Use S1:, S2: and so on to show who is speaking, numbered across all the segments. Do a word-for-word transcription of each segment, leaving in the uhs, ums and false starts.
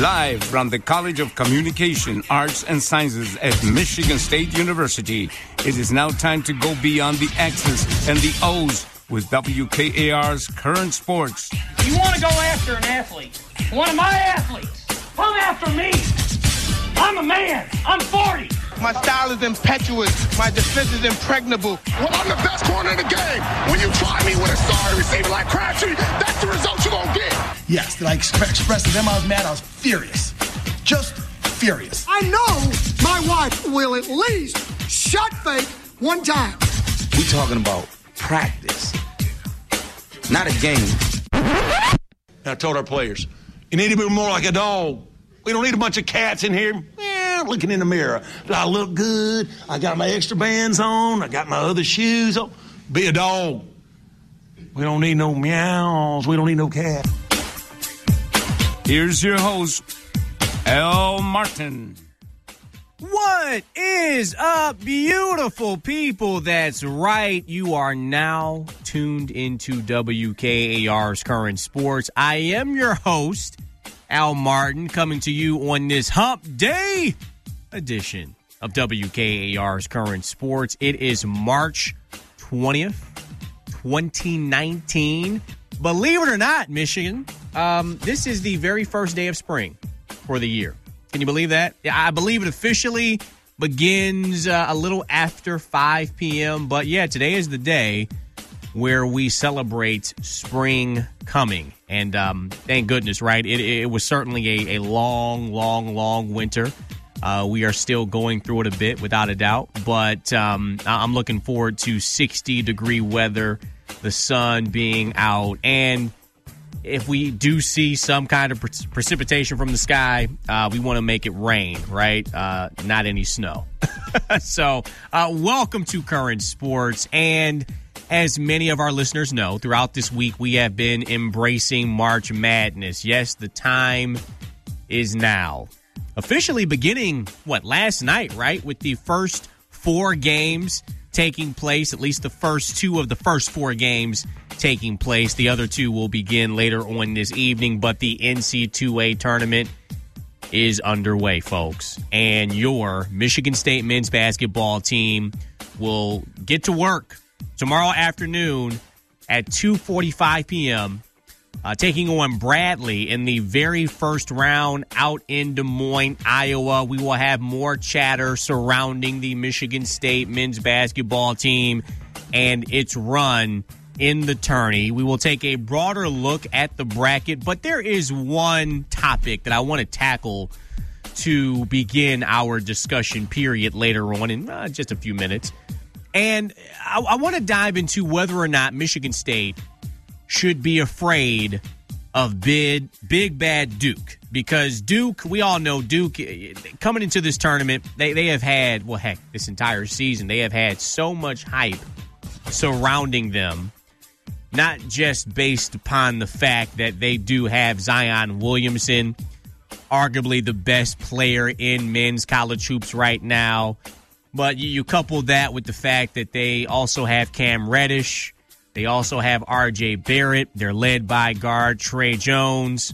S1: Live from the College of Communication, Arts, and Sciences at Michigan State University, it is now time to go beyond the X's and the O's with W K A R's Current Sports.
S2: You want to go after an athlete, one of my athletes, come after me. I'm a man. I'm forty.
S3: My style is impetuous. My defense is impregnable.
S4: Well, I'm the best corner in the game. When you try me with a star receiver like Crabtree, that's the result you're going to get.
S5: Yes, did I express, express to them I was mad? I was furious. Just furious.
S6: I know my wife will at least shut fake one time.
S7: We talking about practice, not a game.
S8: And I told our players, you need to be more like a dog. We don't need a bunch of cats in here eh, looking in the mirror. Do I look good? I got my extra bands on. I got my other shoes on. Be a dog. We don't need no meows. We don't need no cat.
S1: Here's your host, Al Martin.
S9: What is up, beautiful people? That's right. You are now tuned into W K A R's Current Sports. I am your host, Al Martin, coming to you on this Hump Day edition of W K A R's Current Sports. It is March twentieth, twenty nineteen. Believe it or not, Michigan, um, this is the very first day of spring for the year. Can you believe that? Yeah, I believe it officially begins uh, a little after five p.m. But, yeah, today is the day where we celebrate spring coming. And um, thank goodness, right? It, it was certainly a, a long, long, long winter. Uh, we are still going through it a bit, without a doubt. But um, I'm looking forward to sixty-degree weather, the sun being out. And if we do see some kind of pre- precipitation from the sky, uh, we want to make it rain, right? Uh, not any snow. So uh, welcome to Current Sports. And as many of our listeners know, throughout this week, we have been embracing March Madness. Yes, the time is now. Officially beginning, what, last night, right? With the first four games taking place, at least the first two of the first four games taking place. The other two will begin later on this evening, but the N C double A tournament is underway, folks. And your Michigan State men's basketball team will get to work tomorrow afternoon at two forty-five p.m., uh, taking on Bradley in the very first round out in Des Moines, Iowa. We will have more chatter surrounding the Michigan State men's basketball team and its run in the tourney. We will take a broader look at the bracket, but there is one topic that I want to tackle to begin our discussion period later on in uh, just a few minutes. And I, I want to dive into whether or not Michigan State should be afraid of big, big bad Duke. Because Duke, we all know Duke, coming into this tournament, they, they have had, well, heck, this entire season, they have had so much hype surrounding them, not just based upon the fact that they do have Zion Williamson, arguably the best player in men's college hoops right now, but you, you couple that with the fact that they also have Cam Reddish. They also have R J Barrett. They're led by guard Trey Jones.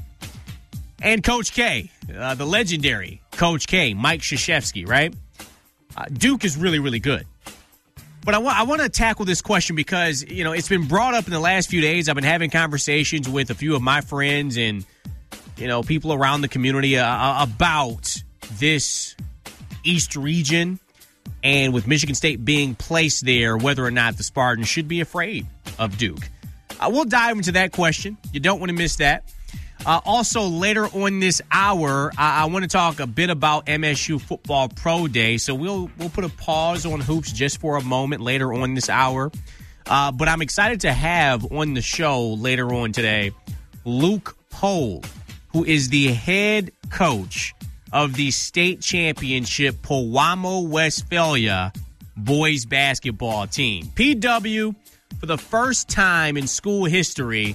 S9: And Coach K, uh, the legendary Coach K, Mike Krzyzewski, right? Uh, Duke is really, really good. But I, wa- I want to tackle this question because, you know, it's been brought up in the last few days. I've been having conversations with a few of my friends and, you know, people around the community uh, about this East region. And with Michigan State being placed there, whether or not the Spartans should be afraid of Duke. Uh, we'll dive into that question. You don't want to miss that. Uh, also, later on this hour, I, I want to talk a bit about M S U Football Pro Day. So we'll we'll put a pause on hoops just for a moment later on this hour. Uh, but I'm excited to have on the show later on today Luke Pohl, who is the head coach of the state championship Powamo Westphalia boys basketball team. P W, for the first time in school history,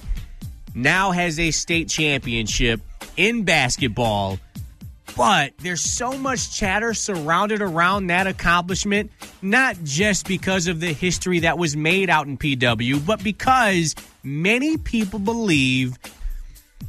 S9: now has a state championship in basketball. But there's so much chatter surrounded around that accomplishment, not just because of the history that was made out in P W, but because many people believe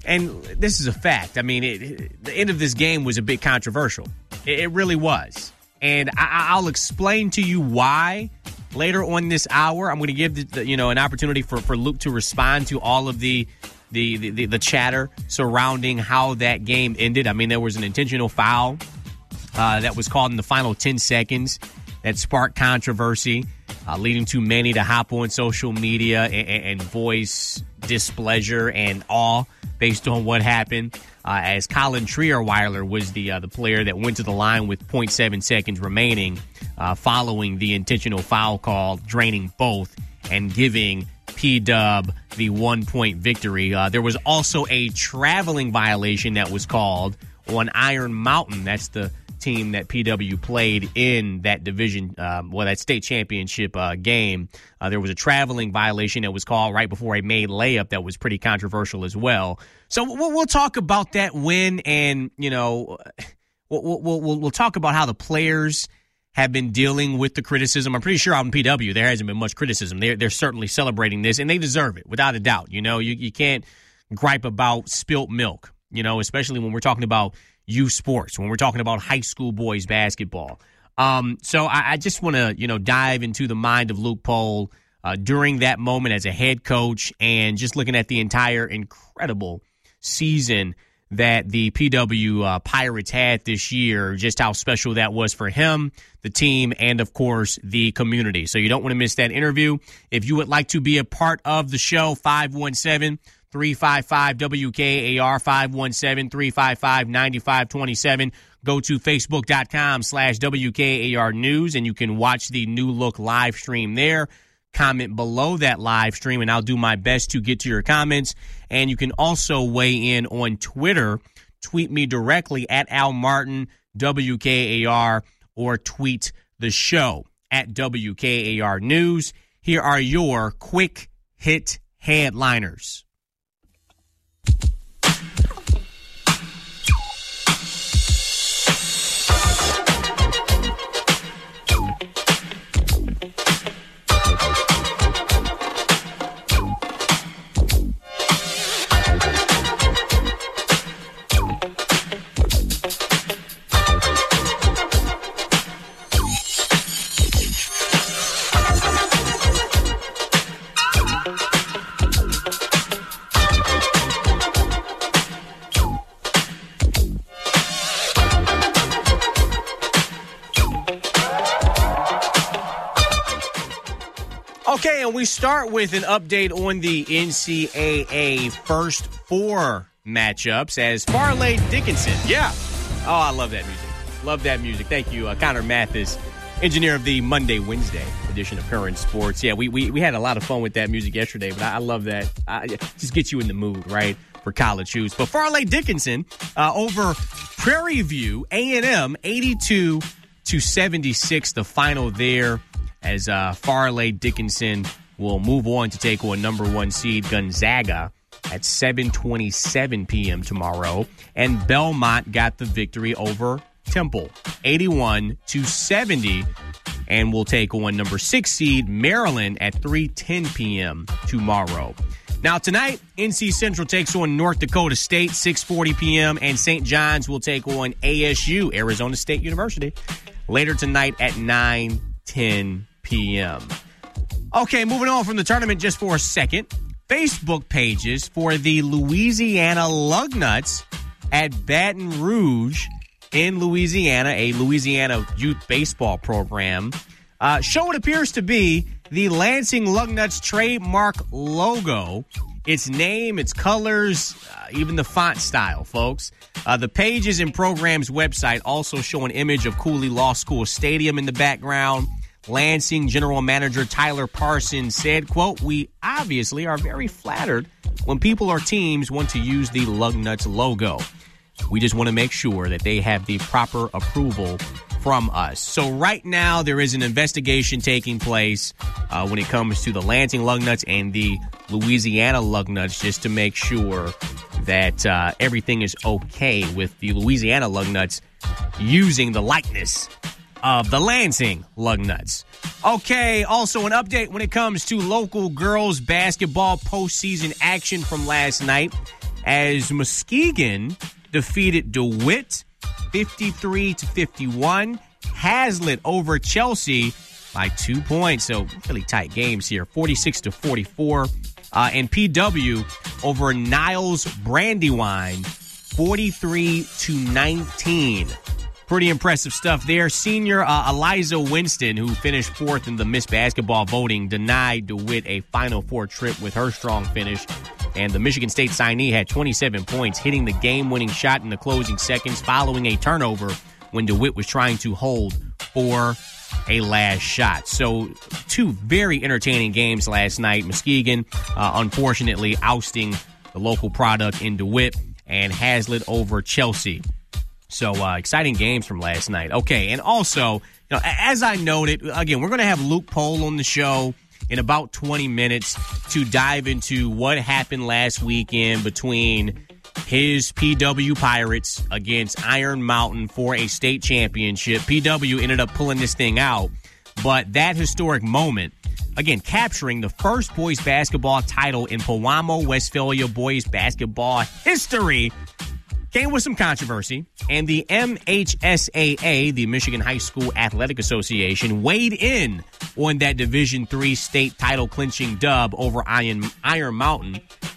S9: and this is a fact. I mean, it, it, the end of this game was a bit controversial. It, it really was. And I, I'll explain to you why later on this hour. I'm going to give the, the, you know an opportunity for, for Luke to respond to all of the the, the the the chatter surrounding how that game ended. I mean, there was an intentional foul uh, that was called in the final ten seconds that sparked controversy, uh, leading to many to hop on social media and, and voice displeasure and awe based on what happened. Uh, as Colin Trierweiler was the uh, the player that went to the line with zero point seven seconds remaining, uh, following the intentional foul call, draining both and giving P-Dub the one-point victory. Uh, there was also a traveling violation that was called on Iron Mountain. That's the team that P W played in that division, um, well, that state championship uh, game. Uh, there was a traveling violation that was called right before a made layup that was pretty controversial as well. So we'll, we'll talk about that win, and you know, we'll, we'll we'll we'll talk about how the players have been dealing with the criticism. I'm pretty sure out in P W there hasn't been much criticism. They're they're certainly celebrating this, and they deserve it without a doubt. You know, you you can't gripe about spilt milk. You know, especially when we're talking about youth sports, when we're talking about high school boys basketball. Um, so I, I just want to, you know, dive into the mind of Luke Pohl uh, during that moment as a head coach, and just looking at the entire incredible season that the P W uh, Pirates had this year, just how special that was for him, the team, and, of course, the community. So you don't want to miss that interview. If you would like to be a part of the show, five one seven, three five five, W K A R, five one seven, three five five, nine five two seven. Go to facebook.com slash WKAR News, and you can watch the New Look live stream there. Comment below that live stream, and I'll do my best to get to your comments. And you can also weigh in on Twitter. Tweet me directly at Al Martin, W K A R, or tweet the show at W K A R News. Here are your quick hit headliners. Okay, and we start with an update on the N C double A First Four matchups as Farley Dickinson. Yeah. Oh, I love that music. Love that music. Thank you, uh, Connor Mathis, engineer of the Monday, Wednesday edition of Current Sports. Yeah, we we, we had a lot of fun with that music yesterday, but I, I love that. I, just gets you in the mood, right, for college hoops. But Farley Dickinson uh, over Prairie View, A and M, eighty-two to seventy-six, the final there, as uh, Farley Dickinson will move on to take on number one seed Gonzaga at seven twenty-seven p.m. tomorrow. And Belmont got the victory over Temple, eighty-one to seventy, and will take on number six seed Maryland at three ten p.m. tomorrow. Now tonight, N C Central takes on North Dakota State, six forty p.m., and Saint John's will take on A S U, Arizona State University, later tonight at nine ten p.m. Okay, moving on from the tournament just for a second. Facebook pages for the Louisiana Lugnuts at Baton Rouge in Louisiana, a Louisiana youth baseball program, uh, show what appears to be the Lansing Lugnuts trademark logo, its name, its colors, uh, even the font style, folks. Uh, the pages and program's website also show an image of Cooley Law School Stadium in the background. Lansing General Manager Tyler Parsons said, quote, "We obviously are very flattered when people or teams want to use the Lugnuts logo. We just want to make sure that they have the proper approval from us." So right now there is an investigation taking place uh, when it comes to the Lansing Lugnuts and the Louisiana Lugnuts, just to make sure that uh, everything is okay with the Louisiana Lugnuts using the likeness of the Lansing Lugnuts. Okay, also an update when it comes to local girls basketball postseason action from last night. as Muskegon defeated DeWitt fifty-three to fifty-one. Hazlitt over Chelsea by two points. So really tight games here, forty-six to forty-four. Uh, and P W over Niles Brandywine, forty-three to nineteen. Pretty impressive stuff there. Senior uh, Eliza Winston, who finished fourth in the Miss Basketball voting, denied DeWitt a Final Four trip with her strong finish. And the Michigan State signee had twenty-seven points, hitting the game-winning shot in the closing seconds following a turnover when DeWitt was trying to hold for a last shot. So two very entertaining games last night. Muskegon, uh, unfortunately, ousting the local product in DeWitt, and Hazlitt over Chelsea. So uh, exciting games from last night. Okay, and also, you know, as I noted, again, we're going to have Luke Pohl on the show in about twenty minutes to dive into what happened last weekend between his P W Pirates against Iron Mountain for a state championship. P W ended up pulling this thing out, but that historic moment, again, capturing the first boys basketball title in Pewamo, Westphalia boys basketball history, came with some controversy, and the M H S A A, the Michigan High School Athletic Association, weighed in on that Division three state title-clinching dub over Iron, Iron Mountain,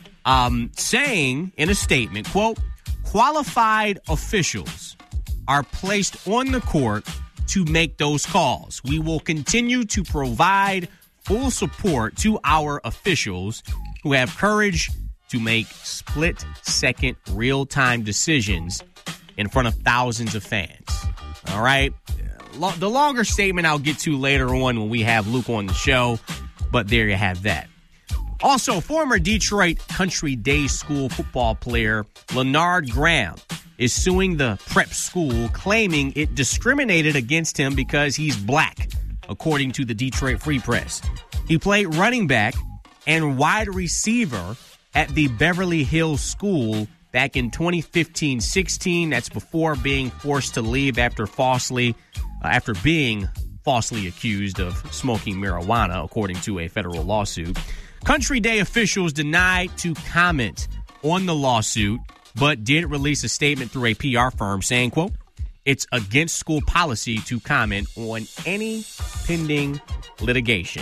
S9: um, saying in a statement, quote, "Qualified officials are placed on the court to make those calls. We will continue to provide full support to our officials who have courage to make split-second real-time decisions in front of thousands of fans." All right? The longer statement I'll get to later on when we have Luke on the show, but there you have that. Also, former Detroit Country Day School football player Leonard Graham is suing the prep school, claiming it discriminated against him because he's black, according to the Detroit Free Press. He played running back and wide receiver at the Beverly Hills School back in twenty fifteen sixteen. That's before being forced to leave after falsely, uh, after being falsely accused of smoking marijuana, according to a federal lawsuit. Country Day officials denied to comment on the lawsuit, but did release a statement through a P R firm saying, quote, "It's against school policy to comment on any pending litigation."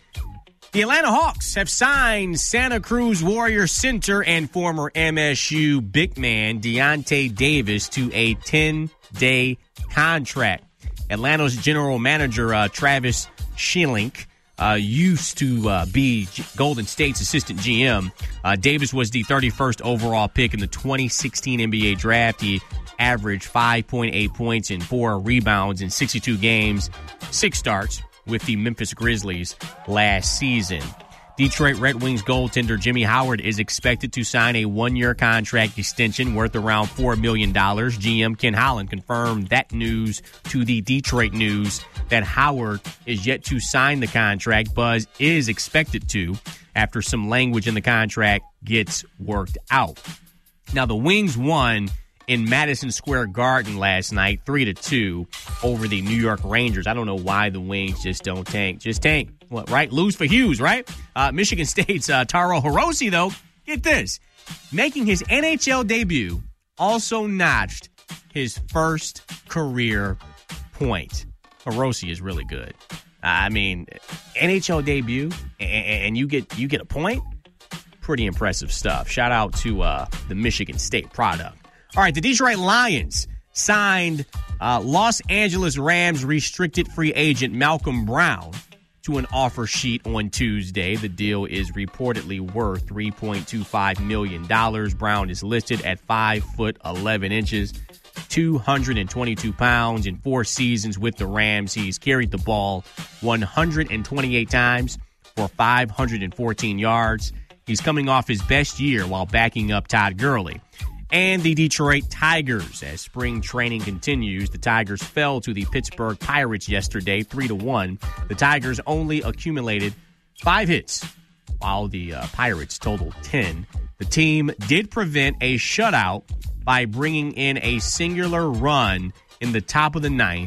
S9: The Atlanta Hawks have signed Santa Cruz Warrior center and former M S U big man Deontay Davis to a ten-day contract. Atlanta's general manager, uh, Travis Schilling, uh, used to uh, be G- Golden State's assistant G M. Uh, Davis was the thirty-first overall pick in the twenty sixteen N B A draft. He averaged five point eight points and four rebounds in sixty-two games, six starts with the Memphis Grizzlies last season. Detroit Red Wings goaltender Jimmy Howard is expected to sign a one-year contract extension worth around four million dollars. G M Ken Holland confirmed that news to the Detroit News that Howard is yet to sign the contract, but is expected to after some language in the contract gets worked out. Now, the Wings won in Madison Square Garden last night, three to two, over the New York Rangers. I don't know why the Wings just don't tank. Just tank. What, right? Lose for Hughes, right? Uh, Michigan State's uh, Taro Hirose, though, get this, making his N H L debut, also notched his first career point. Hirose is really good. I mean, N H L debut, and, and you get you get a point? Pretty impressive stuff. Shout out to uh, the Michigan State product. All right, the Detroit Lions signed uh, Los Angeles Rams restricted free agent Malcolm Brown to an offer sheet on Tuesday. The deal is reportedly worth three point two five million dollars. Brown is listed at five foot eleven inches, two hundred twenty-two pounds. In four seasons with the Rams, he's carried the ball one hundred twenty-eight times for five hundred fourteen yards. He's coming off his best year while backing up Todd Gurley. And the Detroit Tigers, as spring training continues, the Tigers fell to the Pittsburgh Pirates yesterday, three to one. The Tigers only accumulated five hits, while the uh, Pirates totaled ten. The team did prevent a shutout by bringing in a singular run in the top of the ninth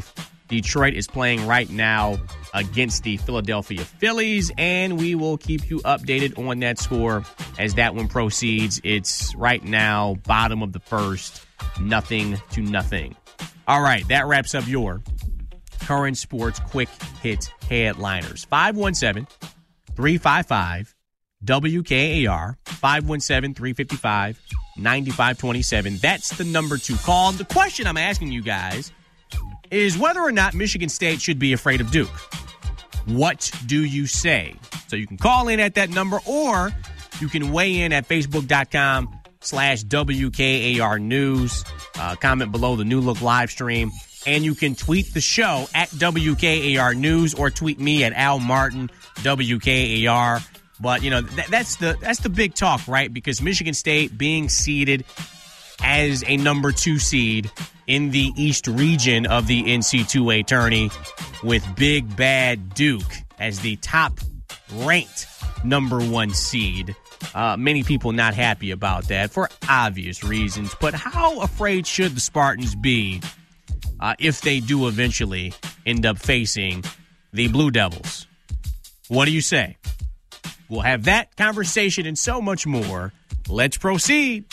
S9: Detroit is playing right now against the Philadelphia Phillies, and we will keep you updated on that score as that one proceeds. It's right now bottom of the first, nothing to nothing. All right, that wraps up your current sports quick hit headliners. five one seven, three five five, W K A R, five one seven, three five five, nine five two seven. That's the number to call. The question I'm asking you guys is whether or not Michigan State should be afraid of Duke. What do you say? So you can call in at that number, or you can weigh in at facebook.com slash WKAR News. Uh, comment below the New Look live stream. And you can tweet the show at W K A R News, or tweet me at Al Martin, W K A R. But, you know, th- that's the that's the big talk, right? Because Michigan State being seeded as a number two seed in the East region of the N C double A tourney, with Big Bad Duke as the top-ranked number one seed. Uh, many people not happy about that for obvious reasons. But how afraid should the Spartans be uh, if they do eventually end up facing the Blue Devils? What do you say? We'll have that conversation and so much more. Let's proceed.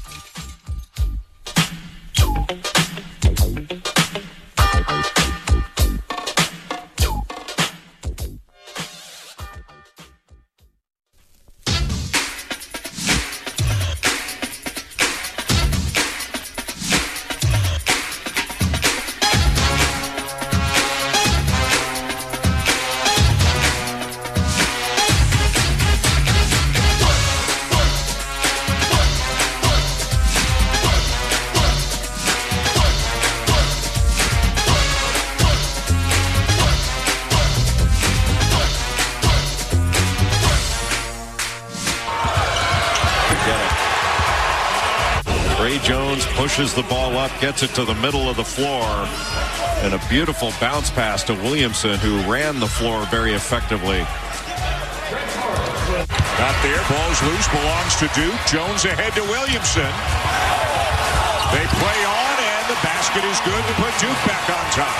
S10: Pushes the ball up, gets it to the middle of the floor, and a beautiful bounce pass to Williamson, who ran the floor very effectively.
S11: Not there, ball's loose, belongs to Duke. Jones ahead to Williamson. They play on, and the basket is good to put Duke back on top.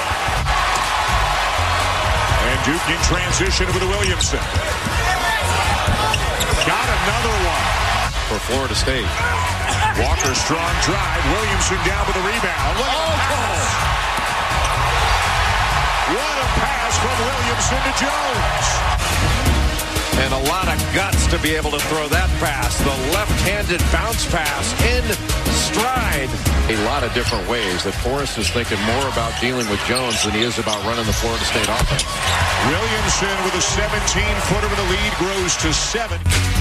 S11: And Duke in transition over to Williamson. Got another one
S10: for Florida State.
S11: Walker, strong drive. Williamson down with the rebound. Look at the pass. What a pass from Williamson to Jones.
S10: And a lot of guts to be able to throw that pass. The left-handed bounce pass in stride. A lot of different ways that Forrest is thinking more about dealing with Jones than he is about running the Florida State offense.
S11: Williamson with a seventeen-footer with the lead grows to seven.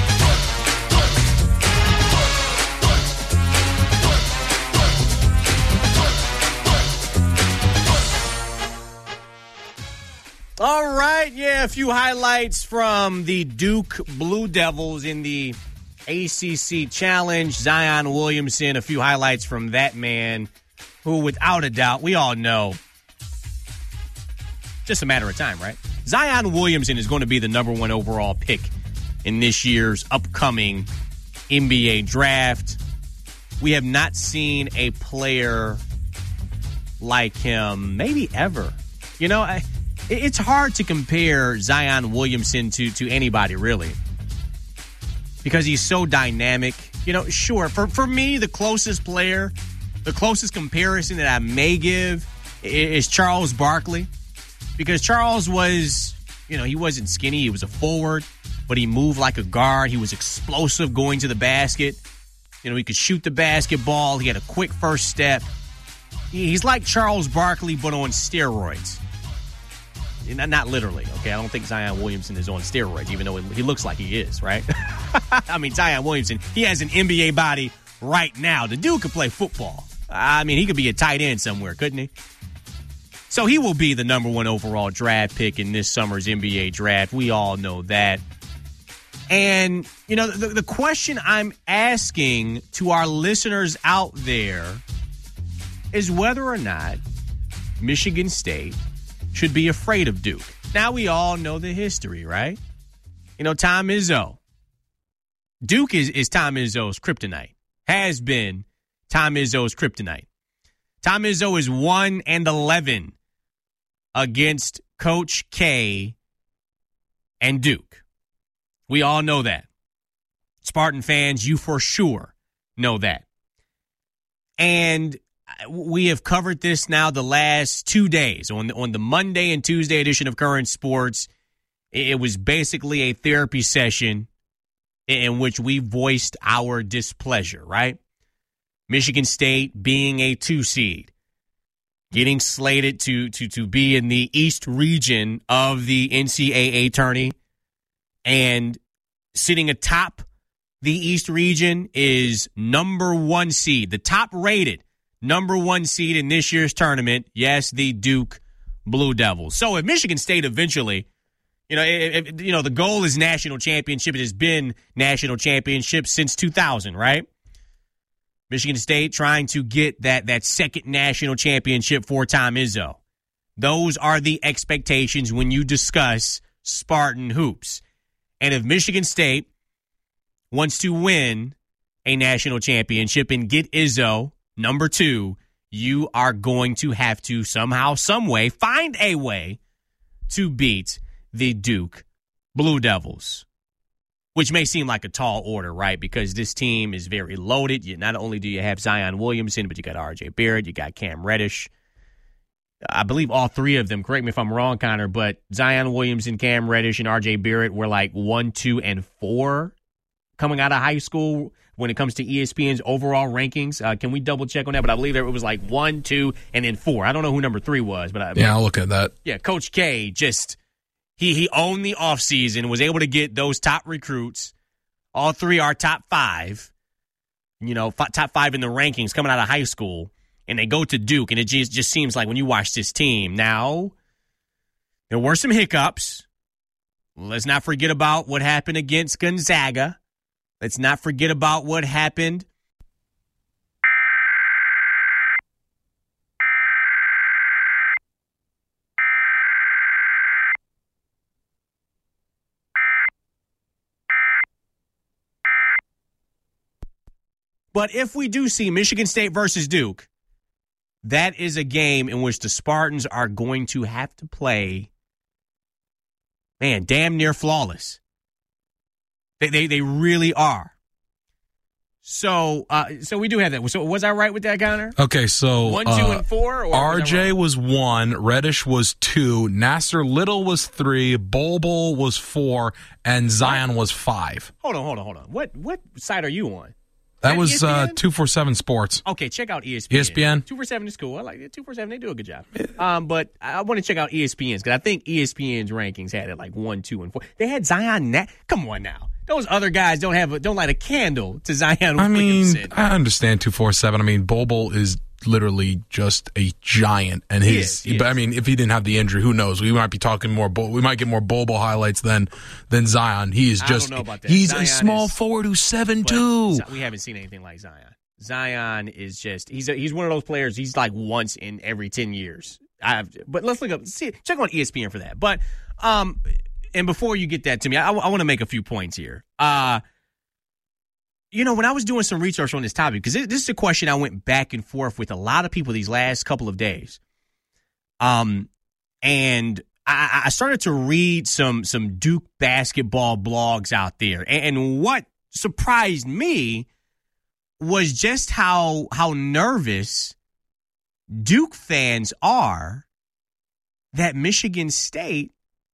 S9: All right, yeah, a few highlights from the Duke Blue Devils in the A C C Challenge. Zion Williamson, a few highlights from that man who, without a doubt, we all know, just a matter of time, right? Zion Williamson is going to be the number one overall pick in this year's upcoming N B A draft. We have not seen a player like him, maybe ever. You know, I... It's hard to compare Zion Williamson to, to anybody, really, because he's so dynamic. You know, sure, for, for me, the closest player, the closest comparison that I may give is Charles Barkley, because Charles was, you know, he wasn't skinny. He was a forward, but he moved like a guard. He was explosive going to the basket. You know, he could shoot the basketball. He had a quick first step. He's like Charles Barkley, but on steroids. Not literally, okay? I don't think Zion Williamson is on steroids, even though he looks like he is, right? I mean, Zion Williamson, he has an N B A body right now. The dude could play football. I mean, he could be a tight end somewhere, couldn't he? So he will be the number one overall draft pick in this summer's N B A draft. We all know that. And, you know, the, the question I'm asking to our listeners out there is whether or not Michigan State should be afraid of Duke. Now we all know the history, right? You know, Tom Izzo. Duke is, is Tom Izzo's kryptonite. Has been Tom Izzo's kryptonite. Tom Izzo is one and eleven against Coach K and Duke. We all know that. Spartan fans, you for sure know that. And we have covered this now the last two days. On the, on the Monday and Tuesday edition of Current Sports, it was basically a therapy session in which we voiced our displeasure, right? Michigan State being a two seed, getting slated to, to, to be in the East region of the N C double A tourney, and sitting atop the East region is number one seed, the top rated number one seed in this year's tournament. Yes, the Duke Blue Devils. So if Michigan State eventually, you know, if, if, you know, the goal is national championship. It has been national championship since two thousand, right? Michigan State trying to get that that second national championship for Tom Izzo. Those are the expectations when you discuss Spartan hoops. And if Michigan State wants to win a national championship and get Izzo number two, you are going to have to somehow, some way, find a way to beat the Duke Blue Devils, which may seem like a tall order, right? Because this team is very loaded. You, not only do you have Zion Williamson, but you got R J Barrett, you got Cam Reddish. I believe all three of them, correct me if I'm wrong, Connor, but Zion Williamson, Cam Reddish, and R J Barrett were like one, two, and four coming out of high school when it comes to E S P N's overall rankings. Uh, can we double check on that? But I believe it was like one, two, and then four. I don't know who number three was, but I,
S12: yeah, I'll look at that.
S9: Yeah, Coach K just he he owned the offseason, was able to get those top recruits. All three are top five, you know, f- top five in the rankings coming out of high school, and they go to Duke, and it just just seems like when you watch this team now, there were some hiccups. Let's not forget about what happened against Gonzaga. Let's not forget about what happened But if we do see Michigan State versus Duke, that is a game in which the Spartans are going to have to play, man, damn near flawless. They they, they really are. So uh, so we do have that. So was I right with that, Connor?
S12: Okay, so
S9: one, two,
S12: uh,
S9: and four. Or
S12: R J
S9: was,
S12: was one, Reddish was two, Nasser Little was three, Bol Bol was four, and Zion was five.
S9: Hold on, hold on, hold on. What what side are you on?
S12: That was uh, two forty-seven Sports.
S9: Okay, check out E S P N.
S12: E S P N?
S9: two forty-seven is cool. I like it. two forty-seven, they do a good job. Um, but I want to check out E S P N's because I think E S P N's rankings had it like one, two, and four. They had Zion. Na- Come on now. Those other guys don't have a, don't light a candle to Zion
S12: I
S9: Williamson.
S12: mean, I understand two forty-seven. I mean, Bol Bol is literally just a giant. And his,
S9: He is, he
S12: but
S9: is.
S12: I mean, if he didn't have the injury, who knows? We might be talking more. Bol- we might get more Bol Bol highlights than than Zion. He is
S9: I
S12: just.
S9: don't know about that.
S12: He's
S9: Zion
S12: a small
S9: is-
S12: forward who's seven
S9: But
S12: two.
S9: Z- we haven't seen anything like Zion. Zion is just he's a, he's one of those players. He's like once in every ten years. I've, but let's look up see check on E S P N for that. But um, and before you get that to me, I, I want to make a few points here. Uh, you know, when I was doing some research on this topic, because this, this is a question I went back and forth with a lot of people these last couple of days. Um, and I, I started to read some some Duke basketball blogs out there, and, and what surprised me was just how how nervous Duke fans are that Michigan State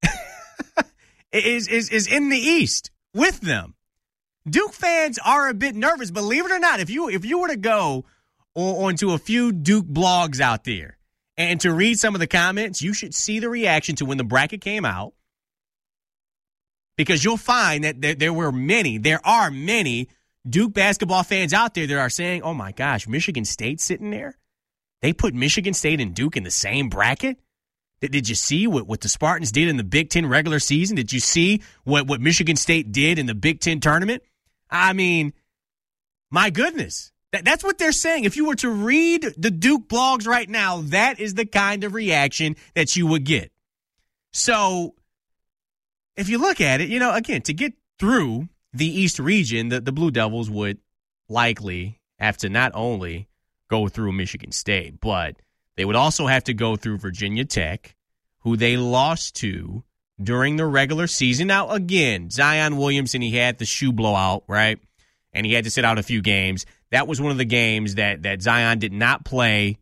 S9: is, is is in the East with them. Duke fans are a bit nervous, believe it or not. If you if you were to go on, onto a few Duke blogs out there and to read some of the comments, you should see the reaction to when the bracket came out, because you'll find that there, there were many, there are many Duke basketball fans out there that are saying, oh my gosh, Michigan State sitting there? They put Michigan State and Duke in the same bracket? Did, did you see what, what the Spartans did in the Big Ten regular season? Did you see what, what Michigan State did in the Big Ten tournament? I mean, my goodness. That, that's what they're saying. If you were to read the Duke blogs right now, that is the kind of reaction that you would get. So if you look at it, you know, again, to get through the East region, the, the Blue Devils would likely have to not only go through Michigan State, but they would also have to go through Virginia Tech, who they lost to during the regular season. Now, again, Zion Williamson, he had the shoe blowout, right? And he had to sit out a few games. That was one of the games that, that Zion did not play,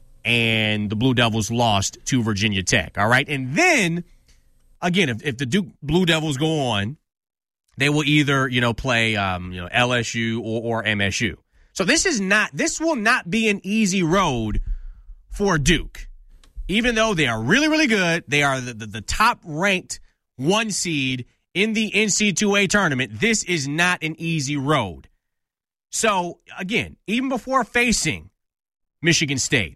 S9: and the Blue Devils lost to Virginia Tech, all right? And then, again, if, if the Duke Blue Devils go on, they will either, you know, play um, you know, L S U or, or M S U. So this is not this will not be an easy road for Duke. Even though they are really, really good, they are the, the, the top-ranked one seed in the N C double A tournament. This is not an easy road. So, again, even before facing Michigan State,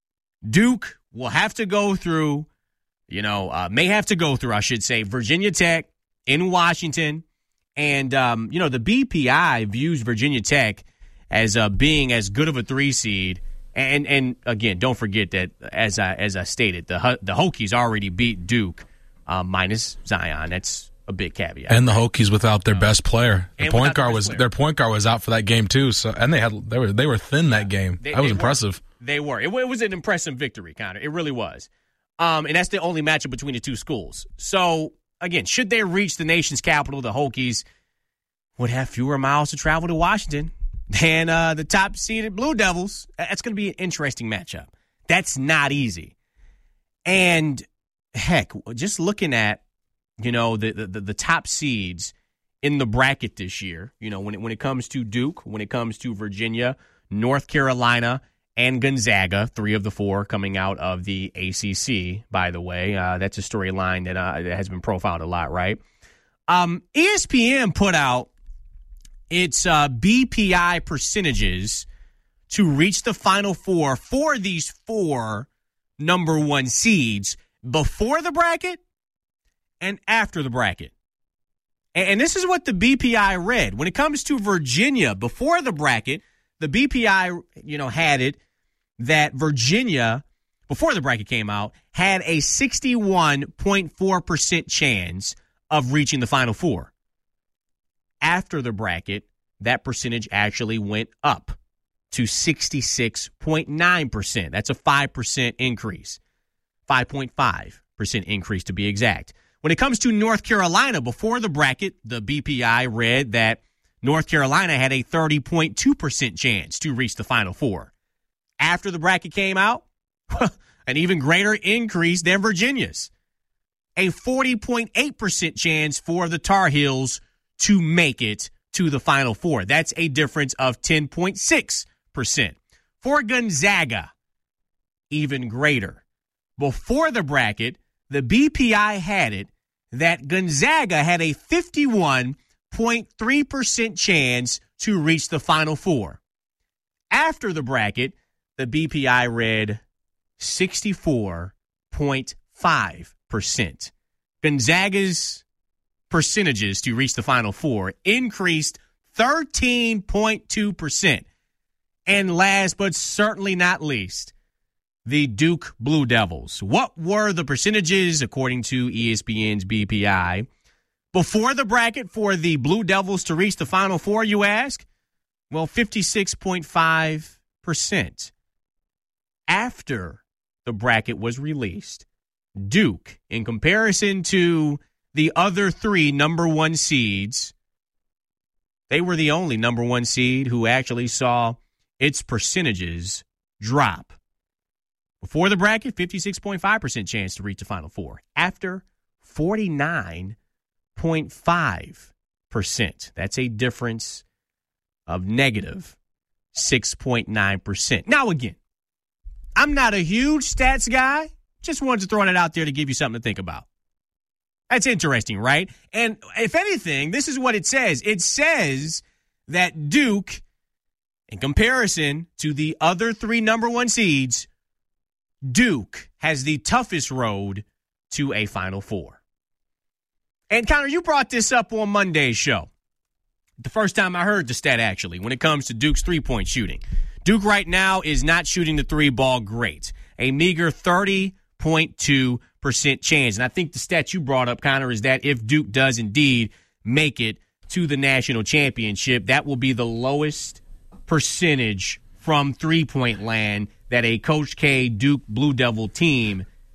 S9: Duke will have to go through, you know, uh, may have to go through, I should say, Virginia Tech in Washington. And, um, you know, the B P I views Virginia Tech as uh, being as good of a three seed. And, and again, don't forget that, as I, as I stated, the the Hokies already beat Duke uh, minus Zion. That's a big caveat.
S12: And the Hokies without their uh, best player. The point guard
S9: the
S12: was
S9: player.
S12: their point guard was out for that game too. So and they had they were they were thin that game.
S9: They,
S12: that was
S9: they
S12: impressive.
S9: Were. They were. It, it was an impressive victory, Connor. It really was. Um, and that's the only matchup between the two schools. So again, should they reach the nation's capital, the Hokies would have fewer miles to travel to Washington than uh, the top-seeded Blue Devils. That's going to be an interesting matchup. That's not easy. And, heck, just looking at, you know, the, the, the top seeds in the bracket this year, you know, when it, when it comes to Duke, when it comes to Virginia, North Carolina, and Gonzaga, three of the four coming out of the A C C, by the way. Uh, that's a storyline that, uh, that has been profiled a lot, right? Um, E S P N put out its uh, B P I percentages to reach the Final Four for these four number one seeds before the bracket and after the bracket. And, and this is what the B P I read. When it comes to Virginia, before the bracket, the B P I, you know, had it that Virginia, before the bracket came out, had a sixty-one point four percent chance of reaching the Final Four. After the bracket, that percentage actually went up to sixty-six point nine percent. That's a five percent increase. five point five percent increase to be exact. When it comes to North Carolina, before the bracket, the B P I read that North Carolina had a thirty point two percent chance to reach the Final Four. After the bracket came out, an even greater increase than Virginia's. A forty point eight percent chance for the Tar Heels to make it to the Final Four. That's a difference of ten point six percent. For Gonzaga, even greater. Before the bracket, the B P I had it that Gonzaga had a fifty-one point three percent chance to reach the Final Four. After the bracket, the B P I read sixty-four point five percent. Gonzaga's percentages to reach the Final Four increased thirteen point two percent. And last but certainly not least, the Duke Blue Devils. What were the percentages, according to E S P N's B P I, before the bracket for the Blue Devils to reach the Final Four, you ask? Well, fifty-six point five percent. After the bracket was released, Duke, in comparison to the other three number one seeds, they were the only number one seed who actually saw its percentages drop. Before the bracket, fifty-six point five percent chance to reach the Final Four. After, forty-nine point five percent. That's a difference of negative six point nine percent. Now, again, I'm not a huge stats guy. Just wanted to throw it out there to give you something to think about. That's interesting, right? And if anything, this is what it says. It says that Duke, in comparison to the other three number one seeds, Duke has the toughest road to a Final Four. And Connor, you brought this up on Monday's show. The first time I heard the stat, actually, when it comes to Duke's three-point shooting. Duke right now is not shooting the three ball great. A meager thirty point two percent chance. And I think the stat you brought up, Connor, is that if Duke does indeed make it to the national championship, that will be the lowest percentage from three-point land that a Coach K Duke Blue Devil team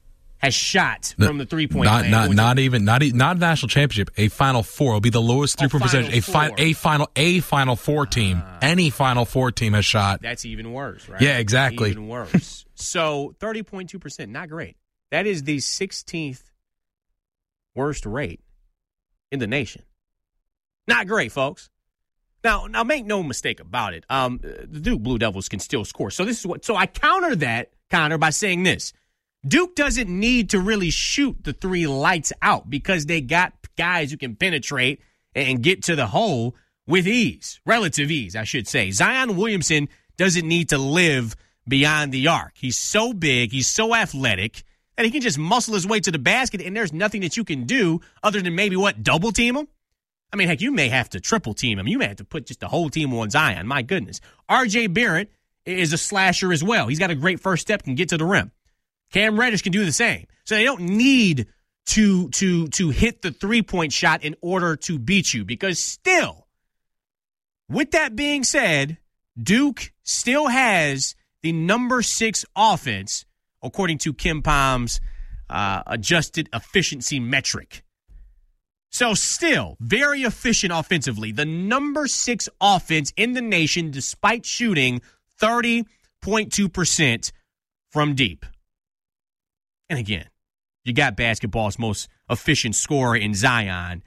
S9: has shot from the three-point
S12: not,
S9: land.
S12: Not, not even, not, not a national championship. A Final Four will be the lowest three-point
S9: oh,
S12: percentage. A, fi- a final, a Final Four team, uh, any Final Four team has shot.
S9: That's even worse, right?
S12: Yeah, exactly.
S9: Even worse. So thirty point two percent, not great. That is the sixteenth worst rate in the nation. Not great, folks. Now, now make no mistake about it. Um, the Duke Blue Devils can still score. So this is what. So I counter that, Connor, by saying this: Duke doesn't need to really shoot the three lights out because they got guys who can penetrate and get to the hole with ease, relative ease, I should say. Zion Williamson doesn't need to live beyond the arc. He's so big, he's so athletic that he can just muscle his way to the basket, and there's nothing that you can do other than maybe what double team him. I mean, heck, you may have to triple team him. You may have to put just the whole team on Zion. My goodness. R J Barrett is a slasher as well. He's got a great first step, can get to the rim. Cam Reddish can do the same. So they don't need to, to, to hit the three-point shot in order to beat you because still, with that being said, Duke still has the number six offense, according to Kim Palm's uh, adjusted efficiency metric. So still, very efficient offensively. The number six offense in the nation, despite shooting thirty point two percent from deep. And again, you got basketball's most efficient scorer in Zion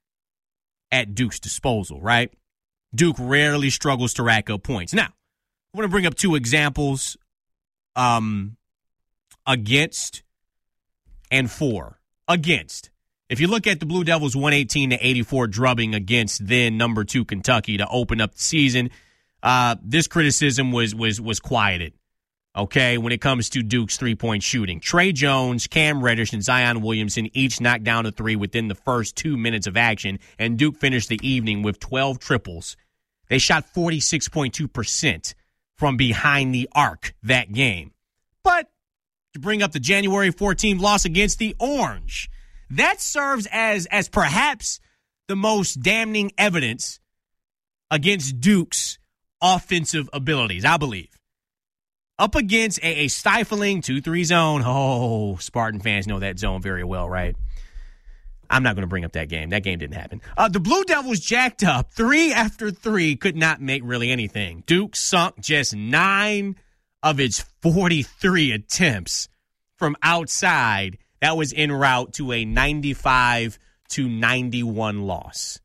S9: at Duke's disposal, right? Duke rarely struggles to rack up points. Now, I want to bring up two examples um, against and for. Against. If you look at the Blue Devils' one eighteen to eighty-four drubbing against then number two Kentucky to open up the season, uh, this criticism was was was quieted. Okay, when it comes to Duke's three-point shooting, Trey Jones, Cam Reddish, and Zion Williamson each knocked down a three within the first two minutes of action, and Duke finished the evening with twelve triples. They shot forty-six point two percent from behind the arc that game. But to bring up the January fourteenth loss against the Orange, that serves as as perhaps the most damning evidence against Duke's offensive abilities, I believe. Up against a, a stifling two three zone. Oh, Spartan fans know that zone very well, right? I'm not going to bring up that game. That game didn't happen. Uh, the Blue Devils jacked up. Three after three could not make really anything. Duke sunk just nine of its forty-three attempts from outside. That was en route to a ninety-five to ninety-one loss.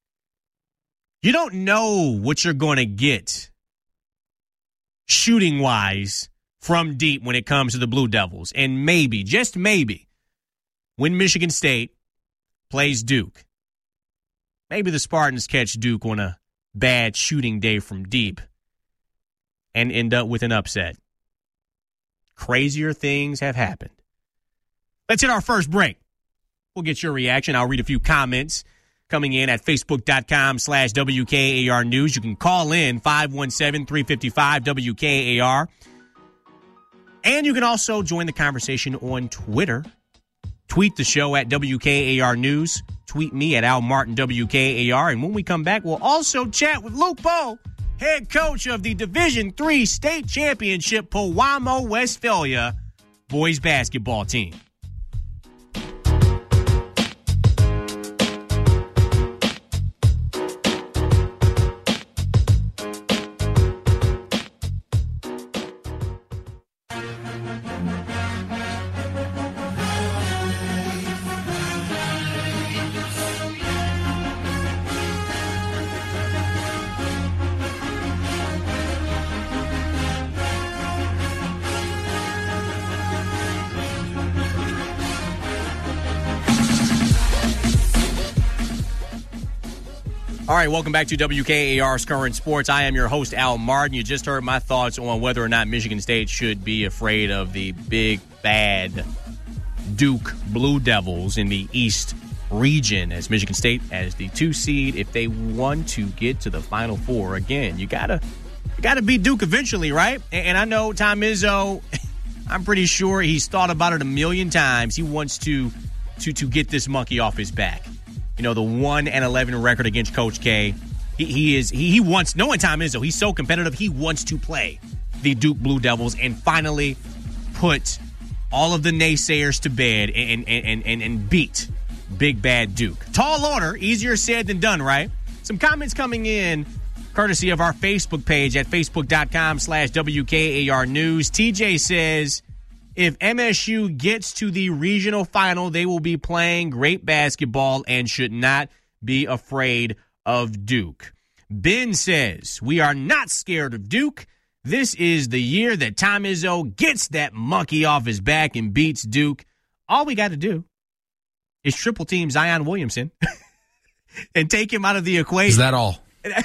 S9: You don't know what you're going to get shooting-wise from deep when it comes to the Blue Devils. And maybe, just maybe, when Michigan State plays Duke, maybe the Spartans catch Duke on a bad shooting day from deep and end up with an upset. Crazier things have happened. Let's hit our first break. We'll get your reaction. I'll read a few comments coming in at facebook.com slash WKAR News. You can call in five one seven, three five five, W K A R. And you can also join the conversation on Twitter. Tweet the show at W K A R News. Tweet me at Al Martin W K A R. And when we come back, we'll also chat with Luke Poe, head coach of the Division three State Championship Powamo Westphalia boys basketball team. All right, welcome back to W K A R's Current Sports. I am your host, Al Martin. You just heard my thoughts on whether or not Michigan State should be afraid of the big, bad Duke Blue Devils in the East region, as Michigan State as the two seed. If they want to get to the Final Four, again, you gotta you gotta beat Duke eventually, right? And I know Tom Izzo, I'm pretty sure he's thought about it a million times. He wants to to to get this monkey off his back. You know, the one and eleven record against Coach K. He, he is he, he wants, knowing Tom Izzo, he's so competitive, he wants to play the Duke Blue Devils and finally put all of the naysayers to bed and, and, and, and beat Big Bad Duke. Tall order, easier said than done, right? Some comments coming in courtesy of our Facebook page at facebook.com slash WKAR News. T J says, if M S U gets to the regional final, they will be playing great basketball and should not be afraid of Duke. Ben says, we are not scared of Duke. This is the year that Tom Izzo gets that monkey off his back and beats Duke. All we got to do is triple team Zion Williamson and take him out of the equation.
S12: Is that all?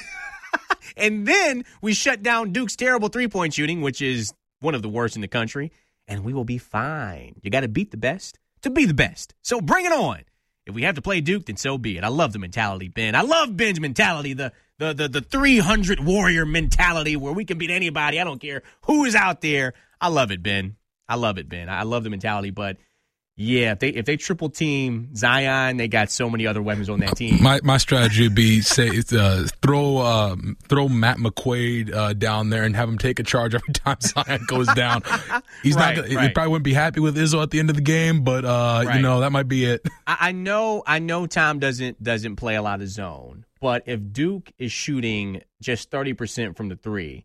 S9: And then we shut down Duke's terrible three-point shooting, which is one of the worst in the country, and we will be fine. You got to beat the best to be the best. So bring it on. If we have to play Duke, then so be it. I love the mentality, Ben. I love Ben's mentality, the the the, the three hundred warrior mentality where we can beat anybody. I don't care who is out there. I love it, Ben. I love it, Ben. I love the mentality, but yeah, if they if they triple team Zion, they got so many other weapons on that team.
S12: My my strategy would be say uh, throw uh, throw Matt McQuaid uh, down there and have him take a charge every time Zion goes down. He's
S9: right,
S12: not. Gonna,
S9: right.
S12: He probably wouldn't be happy with Izzo at the end of the game, but uh,
S9: right.
S12: you know that might be it.
S9: I, I know. I know. Tom doesn't doesn't play a lot of zone, but if Duke is shooting just thirty percent from the three,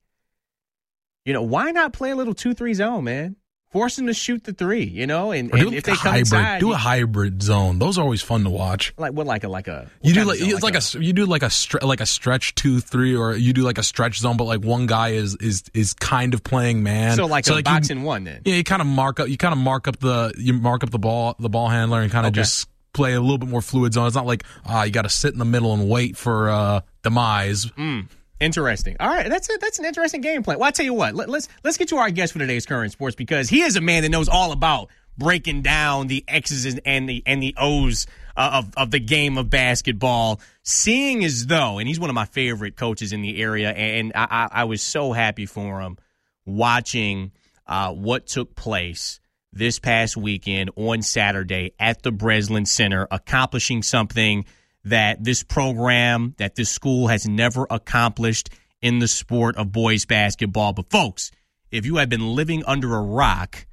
S9: you know, why not play a little two three zone, man? Force them to shoot the three, you know, and, and if they come
S12: hybrid,
S9: inside,
S12: do a hybrid zone. Those are always fun to watch.
S9: Like what, like a like a
S12: you do like it's like, like a, a you do like a stre- like a stretch two three, or you do like a stretch zone, but like one guy is is is kind of playing man.
S9: So like
S12: so
S9: a
S12: like
S9: box
S12: you,
S9: in one, then.
S12: Yeah, you kind of mark up. You kind of mark up the you mark up the ball the ball handler and kind of
S9: Okay.
S12: just play a little bit more fluid zone. It's not like ah, you got to sit in the middle and wait for uh, demise.
S9: Mm. Interesting. All right, that's a, that's an interesting game plan. Well, I tell you what, let, let's let's get to our guest for today's Current Sports, because he is a man that knows all about breaking down the X's and the and the O's uh, of of the game of basketball. Seeing as though, and he's one of my favorite coaches in the area, and I, I, I was so happy for him watching uh, what took place this past weekend on Saturday at the Breslin Center, accomplishing something that this program, that this school has never accomplished in the sport of boys basketball. But, folks, if you have been living under a rock,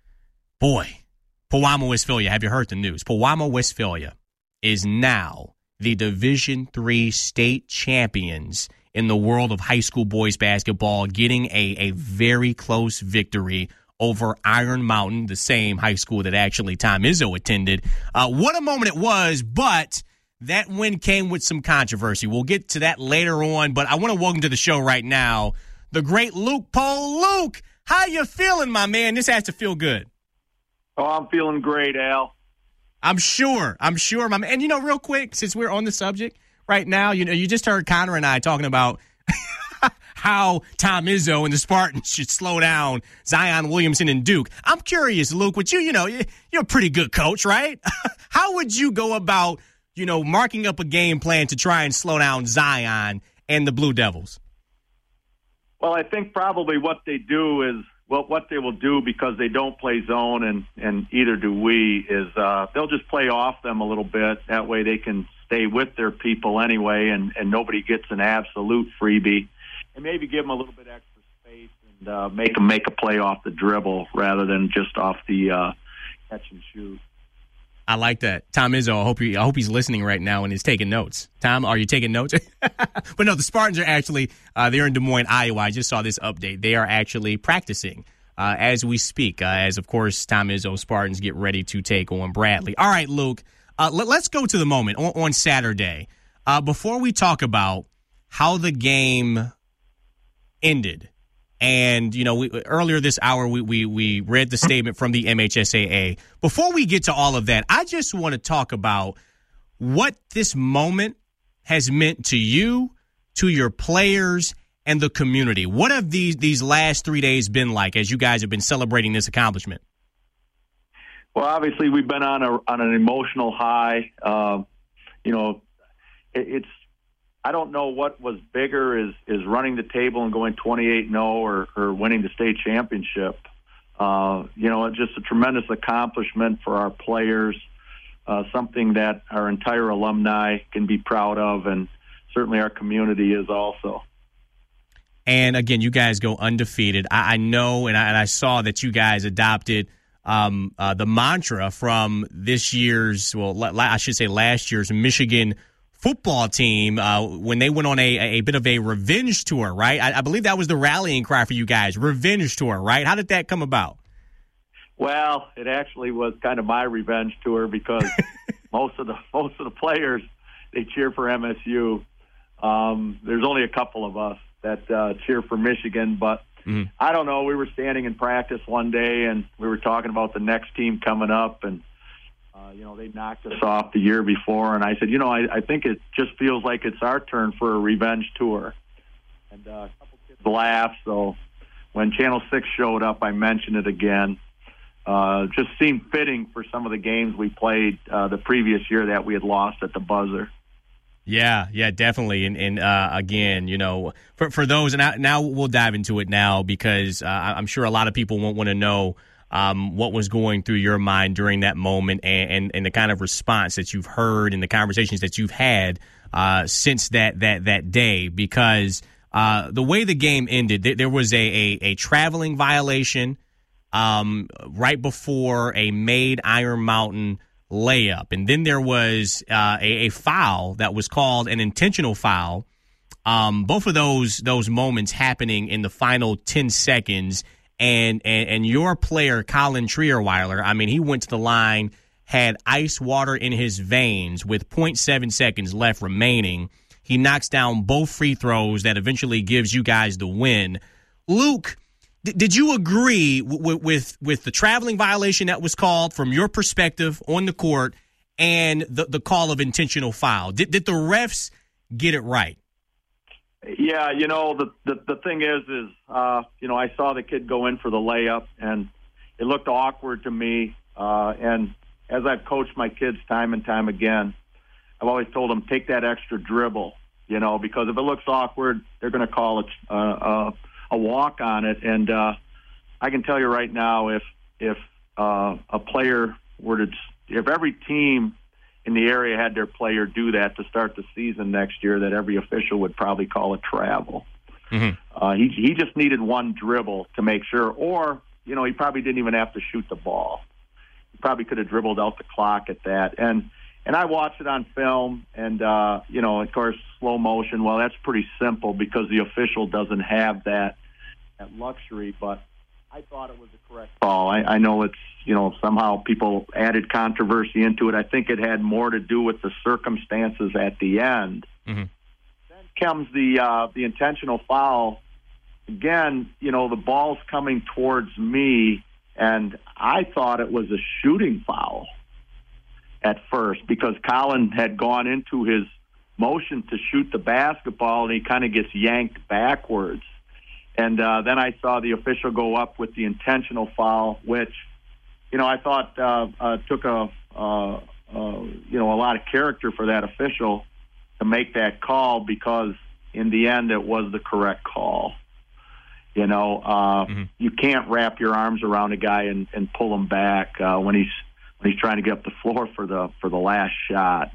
S9: boy, Pewamo, Westphalia, have you heard the news? Pewamo, Westphalia is now the Division three state champions in the world of high school boys basketball, getting a, a very close victory over Iron Mountain, the same high school that actually Tom Izzo attended. Uh, what a moment it was, but that win came with some controversy. We'll get to that later on, but I want to welcome to the show right now the great Luke Pohl. Luke, how you feeling, my man? This has to feel good.
S13: Oh, I'm feeling great, Al.
S9: I'm sure. I'm sure, my man. And, you know, real quick, since we're on the subject right now, you know, you just heard Connor and I talking about how Tom Izzo and the Spartans should slow down Zion Williamson and Duke. I'm curious, Luke, with you, you know, you're a pretty good coach, right? How would you go about, you know, marking up a game plan to try and slow down Zion and the Blue Devils?
S13: Well, I think probably what they do is, well, what they will do, because they don't play zone, and, and either do we, is uh, they'll just play off them a little bit. That way they can stay with their people anyway, and, and nobody gets an absolute freebie. And maybe give them a little bit extra space and uh, make them make a play off the dribble rather than just off the uh, catch and shoot.
S9: I like that. Tom Izzo, I hope, he, I hope he's listening right now and is taking notes. Tom, are you taking notes? But no, the Spartans are actually, uh, they're in Des Moines, Iowa. I just saw this update. They are actually practicing uh, as we speak, uh, as, of course, Tom Izzo Spartans get ready to take on Bradley. All right, Luke, uh, let, let's go to the moment on, on Saturday. Uh, before we talk about how the game ended. And, you know, we, earlier this hour, we, we we read the statement from the M H S A A. Before we get to all of that, I just want to talk about what this moment has meant to you, to your players, and the community. What have these, these last three days been like as you guys have been celebrating this accomplishment?
S13: Well, obviously, we've been on a on an emotional high. Uh, you know, it, it's I don't know what was bigger, is is running the table and going twenty-eight and oh or, or winning the state championship. Uh, you know, it's just a tremendous accomplishment for our players, uh, something that our entire alumni can be proud of, and certainly our community is also. And,
S9: again, you guys go undefeated. I, I know, and I, and I saw that you guys adopted um, uh, the mantra from this year's, well, la- I should say last year's Michigan football team uh, when they went on a, a bit of a revenge tour, right? I, I believe that was the rallying cry for you guys, revenge tour, right? How did that come about?
S13: Well, it actually was kind of my revenge tour because most of the most of the players, they cheer for M S U. Um, there's only a couple of us that uh, cheer for Michigan, but mm-hmm. I don't know. We were standing in practice one day, and we were talking about the next team coming up, and Uh, you know, they knocked us off the year before, and I said, you know, I, I think it just feels like it's our turn for a revenge tour. And uh, a couple kids laughed, so when Channel six showed up, I mentioned it again. Uh, just seemed fitting for some of the games we played uh, the previous year that we had lost at the buzzer.
S9: Yeah, yeah, definitely. And, and uh, again, you know, for, for those, and I, now we'll dive into it now because uh, I'm sure a lot of people won't want to know Um, what was going through your mind during that moment and, and, and the kind of response that you've heard and the conversations that you've had uh, since that that that day, because uh, the way the game ended, there, there was a, a, a traveling violation um, right before a made Iron Mountain layup, and then there was uh, a, a foul that was called an intentional foul. Um, both of those those moments happening in the final ten seconds. And, and and your player, Colin Trierweiler, I mean, he went to the line, had ice water in his veins with zero point seven seconds left remaining. He knocks down both free throws that eventually gives you guys the win. Luke, d- did you agree w- w- with with the traveling violation that was called from your perspective on the court and the, the call of intentional foul? Did, did the refs get it right?
S13: Yeah, you know, the, the the thing is, is, uh, you know, I saw the kid go in for the layup, and it looked awkward to me. Uh, and as I've coached my kids time and time again, I've always told them, take that extra dribble, you know, because if it looks awkward, they're going to call it uh, uh, a walk on it. And uh, I can tell you right now, if if uh, a player were to, if every team in the area had their player do that to start the season next year, that every official would probably call it travel. Mm-hmm. Uh, he he just needed one dribble to make sure, or, you know, he probably didn't even have to shoot the ball. He probably could have dribbled out the clock at that. And and I watched it on film, and, uh, you know, of course, slow motion, well, that's pretty simple because the official doesn't have that, that luxury, but I thought it was a correct call. I, I know it's, you know, somehow people added controversy into it. I think it had more to do with the circumstances at the end. Mm-hmm. Then comes the uh, the intentional foul. Again, you know, the ball's coming towards me, and I thought it was a shooting foul at first because Colin had gone into his motion to shoot the basketball, and he kind of gets yanked backwards. And uh, then I saw the official go up with the intentional foul, which, you know, I thought uh, uh, took a, uh, uh, you know, a lot of character for that official to make that call because in the end it was the correct call. You know, uh, mm-hmm. you can't wrap your arms around a guy and, and pull him back uh, when he's when he's trying to get up the floor for the for the last shot.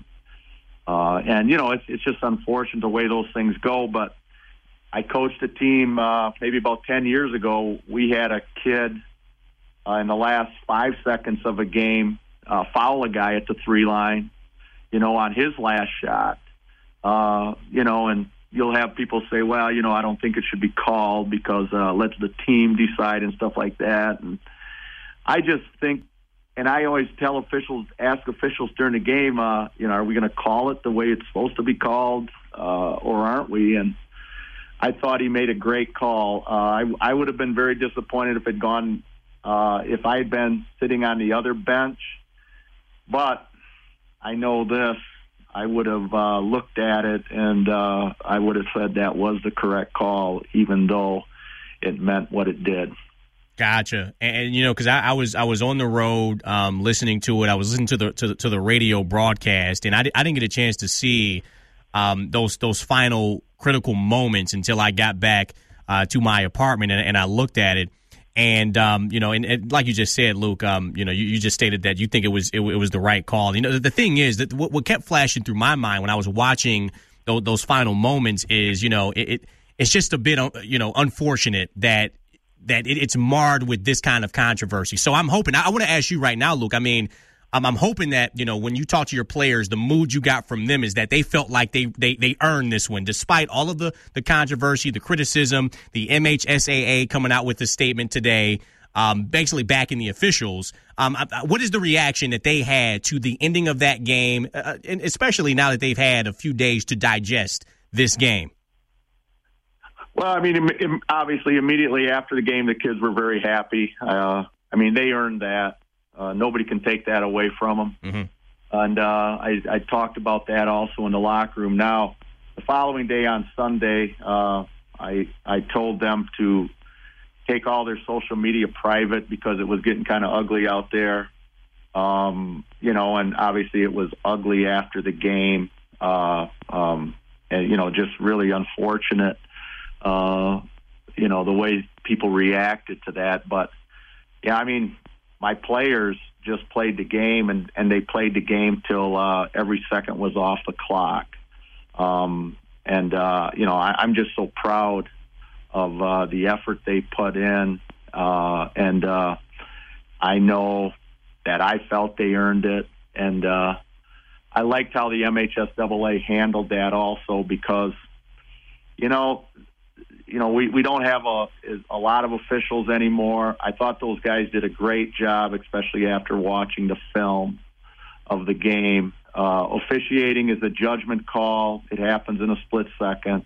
S13: Uh, and you know, it's it's just unfortunate the way those things go, but. I coached a team uh, maybe about ten years ago. We had a kid uh, in the last five seconds of a game uh, foul a guy at the three line, you know, on his last shot. Uh, you know, and you'll have people say, well, you know, I don't think it should be called because uh, let the team decide and stuff like that. And I just think, and I always tell officials, ask officials during the game, uh, you know, are we going to call it the way it's supposed to be called uh, or aren't we? And I thought he made a great call. Uh, I, I would have been very disappointed if it had gone, uh, if I had been sitting on the other bench. But I know this. I would have uh, looked at it, and uh, I would have said that was the correct call, even though it meant what it did.
S9: Gotcha. And, and you know, because I, I was I was on the road um, listening to it. I was listening to the to the, to the radio broadcast, and I, I didn't get a chance to see um, those those final critical moments until I got back uh, to my apartment and, and I looked at it. And, um, you know, and, and like you just said, Luke, um, you know, you, you just stated that you think it was it, it was the right call. You know, the, the thing is that what, what kept flashing through my mind when I was watching those, those final moments is, you know, it, it it's just a bit, you know, unfortunate that that it, it's marred with this kind of controversy. So I'm hoping. I, I want to ask you right now, Luke. I mean, I'm, I'm hoping that, you know, when you talk to your players, the mood you got from them is that they felt like they they, they earned this one, despite all of the, the controversy, the criticism, the M H S A A coming out with a statement today, um, basically backing the officials. Um, what is the reaction that they had to the ending of that game, uh, and especially now that they've had a few days to digest this game?
S13: Well, I mean, im- im- obviously, immediately after the game, the kids were very happy. Uh, I mean, they earned that. Uh, nobody can take that away from them. Mm-hmm. And uh, I, I talked about that also in the locker room. Now, the following day on Sunday, uh, I I told them to take all their social media private because it was getting kind of ugly out there. Um, you know, and obviously it was ugly after the game. Uh, um, and, you know, just really unfortunate. Uh, you know, the way people reacted to that. But, yeah, I mean, my players just played the game, and, and they played the game till uh, every second was off the clock. Um, and, uh, you know, I, I'm just so proud of uh, the effort they put in. Uh, and uh, I know that I felt they earned it. And uh, I liked how the M H S A A handled that also because, you know, You know, we, we don't have a a lot of officials anymore. I thought those guys did a great job, especially after watching the film of the game. Uh, officiating is a judgment call. It happens in a split second.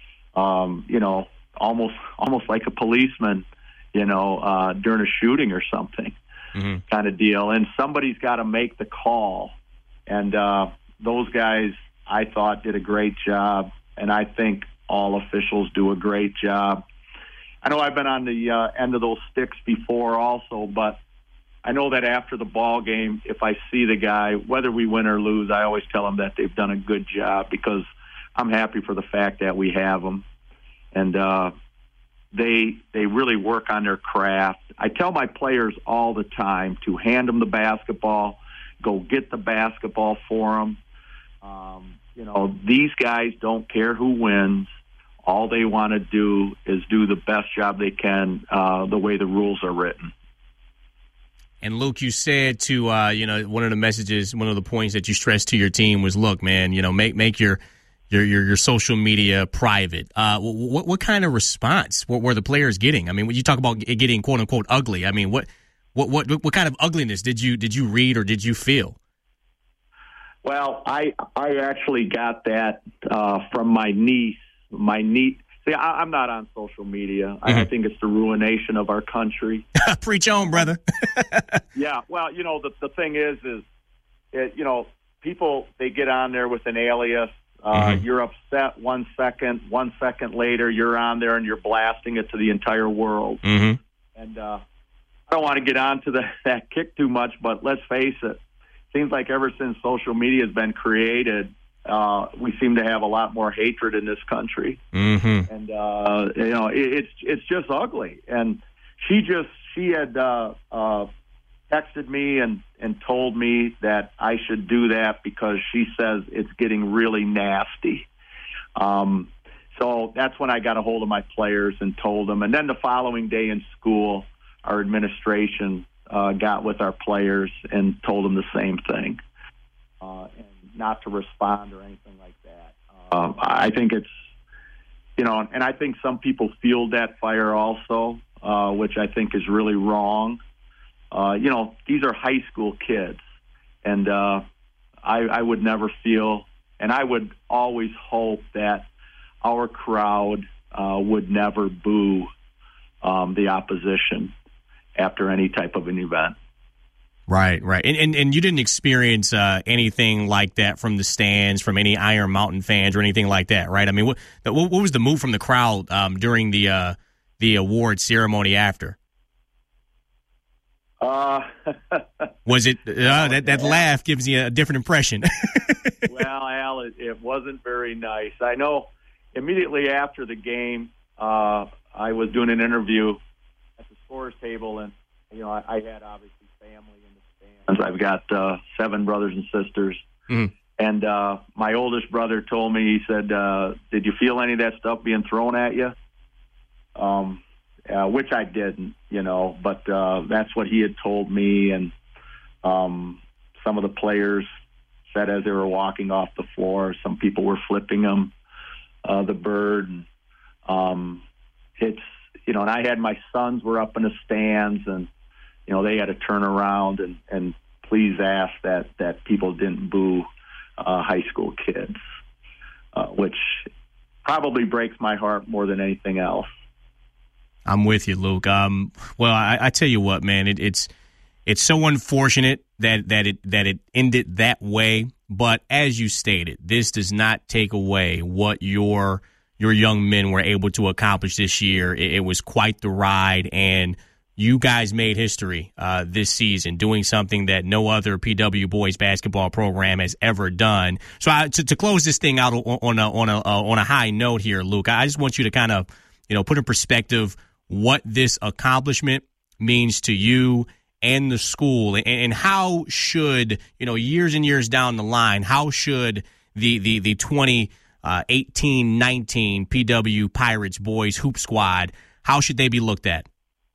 S13: Um, you know, almost almost like a policeman, you know, uh, during a shooting or something mm-hmm. kind of deal. And somebody's got to make the call. And uh, those guys, I thought, did a great job. And I think all officials do a great job. I know I've been on the uh, end of those sticks before also, but I know that after the ball game, if I see the guy, whether we win or lose, I always tell them that they've done a good job because I'm happy for the fact that we have them. And uh, they they really work on their craft. I tell my players all the time to hand them the basketball, go get the basketball for them. Um, you know, these guys don't care who wins. All they want to do is do the best job they can uh, the way the rules are written.
S9: And, Luke, you said to, uh, you know, one of the messages, one of the points that you stressed to your team was, look, man, you know, make make your your your, your social media private. Uh, what what kind of response what were the players getting? I mean, when you talk about it getting, quote, unquote, ugly, I mean, what what what what kind of ugliness did you did you read or did you feel?
S13: Well, I I actually got that uh, from my niece. My niece. See, I, I'm not on social media. Mm-hmm. I, I think it's the ruination of our country.
S9: Preach on, brother.
S13: Yeah. Well, you know, the the thing is, is it, you know, people they get on there with an alias. Uh, mm-hmm. You're upset one second. One second later, you're on there and you're blasting it to the entire world.
S9: Mm-hmm.
S13: And uh, I don't want to get on to the, that kick too much, but let's face it. Seems like ever since social media has been created, uh, we seem to have a lot more hatred in this country,
S9: mm-hmm.
S13: and uh, you know it, it's it's just ugly. And she just she had uh, uh, texted me and, and told me that I should do that because she says it's getting really nasty. Um, so that's when I got a hold of my players and told them. And then the following day in school, our administration Uh, got with our players and told them the same thing, uh, and not to respond or anything like that. Uh, I think it's, you know, and I think some people fueled that fire also, uh, which I think is really wrong. Uh, you know, these are high school kids, and uh, I, I would never feel, and I would always hope that our crowd uh, would never boo um, the opposition after any type of an event.
S9: Right, right. And and, and you didn't experience uh, anything like that from the stands, from any Iron Mountain fans or anything like that, right? I mean, what what, what was the move from the crowd um, during the uh, the award ceremony after?
S13: Uh,
S9: was it uh, that that laugh gives you a different impression?
S13: Well, Al, it, it wasn't very nice. I know immediately after the game, uh, I was doing an interview at the scores table, and you know, I, I had obviously family in the stands. I've got uh, seven brothers and sisters,
S9: mm-hmm.
S13: and uh, my oldest brother told me, he said, uh, "Did you feel any of that stuff being thrown at you?" Um, uh, which I didn't, you know, but uh, that's what he had told me. And um, some of the players said as they were walking off the floor, some people were flipping them, uh, the bird. And, um, it's, you know, and I had my sons were up in the stands, and, you know, they had to turn around and, and please ask that, that people didn't boo uh, high school kids, uh, which probably breaks my heart more than anything else.
S9: I'm with you, Luke. Um, well, I, I tell you what, man, it, it's it's so unfortunate that that it that it ended that way. But as you stated, this does not take away what your your young men were able to accomplish this year. It, it was quite the ride, and you guys made history uh, this season, doing something that no other P W boys basketball program has ever done. So, I, to, to close this thing out on, on a on a uh, on a high note here, Luke, I just want you to kind of, you know, put in perspective what this accomplishment means to you and the school, and, and how should, you know, years and years down the line, how should the the the twenty eighteen nineteen P W Pirates boys hoop squad, how should they be looked at?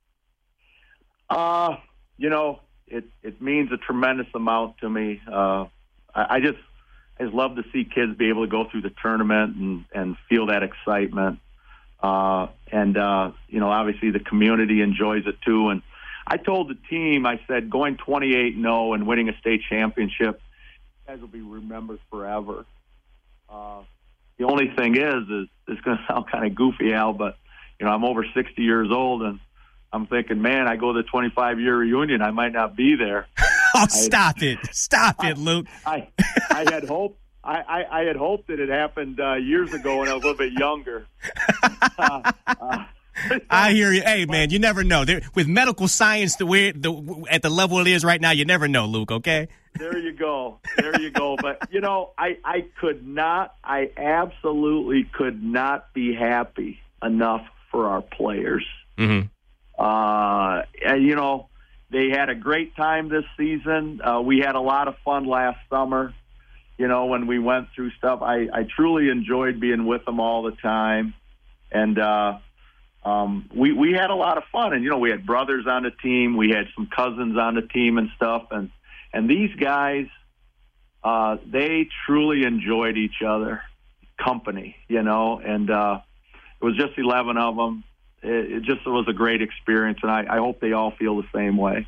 S13: Uh, you know, it it means a tremendous amount to me. Uh, I, I just I just love to see kids be able to go through the tournament and, and feel that excitement. Uh, and, uh, you know, obviously the community enjoys it too. And I told the team, I said, going twenty-eight and oh and winning a state championship, you guys will be remembered forever. Uh, the only thing is, is it's going to sound kind of goofy, Al, but, you know, I'm over sixty years old, and I'm thinking, man, I go to the twenty-five year reunion, I might not be there.
S9: Oh, stop it. Stop it, Luke.
S13: I, I had hoped. I, I, I had hoped that it happened uh, years ago when I was a little bit younger. uh, uh,
S9: I hear you. Hey, man, you never know. There, with medical science the way the at the level it is right now, you never know, Luke, okay?
S13: There you go. There you go. But, you know, I, I could not, I absolutely could not be happy enough for our players.
S9: Mm-hmm.
S13: Uh, and, you know, they had a great time this season. Uh, we had a lot of fun last summer. You know, when we went through stuff, I, I truly enjoyed being with them all the time. And uh, um, we, we had a lot of fun. And, you know, we had brothers on the team. We had some cousins on the team and stuff. And, and these guys, uh, they truly enjoyed each other company, you know. And uh, it was just eleven of them. It, it just was a great experience, and I, I hope they all feel the same way.